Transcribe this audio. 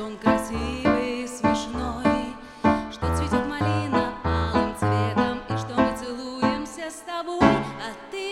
сон красивый, смешной, что цветет малина алым цветом, и что мы целуемся с тобой, а ты